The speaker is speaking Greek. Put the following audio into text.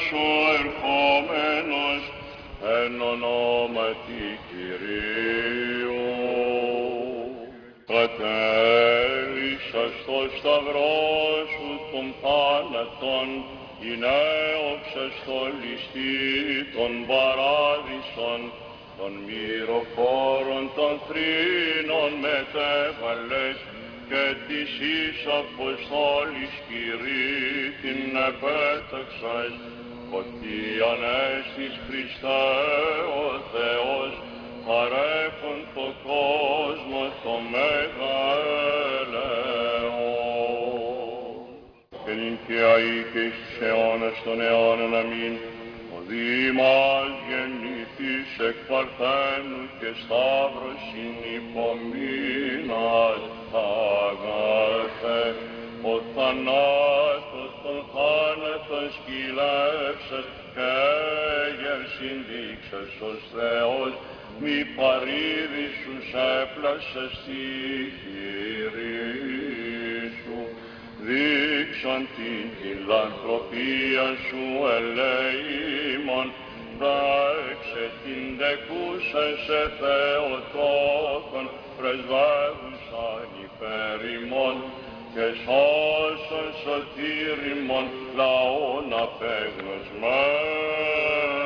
σου ερχόμενος, εν ονόματι Κυρίου. Κατέληξας στο σταυρό σου των θάνατων, γυναίωξας στο ληστή των παράδεισων, των μυροφόρων των θρήνων μετέβαλες, και της εις Αποστόλης κηρύττην επέταξας, ότι ανέστης Χριστέ ο Θεός, παρέχον το κόσμο το μέγα έλεος. Και νυν και αεί και εις τους αιώνας των αιώνων, αμήν. Ο Δήμας γεννηθείς εκ Παρθένου και Σταύρος συνυπομείνας αγαθέ. Ο θανάτος των θάνατων σκυλεύσας και έγερσιν δείξας ως Θεός, μη παρήδησους έπλασες στη χειρή σου. Δείξον την φιλανθρωπία σου ελεήμων, πράξε την δεκούσα σε Θεοτόκον, πρεσβεύουσαν υπέρ ημών, και σώσον σωτήρ ημών λαόν απέγνωσμένων.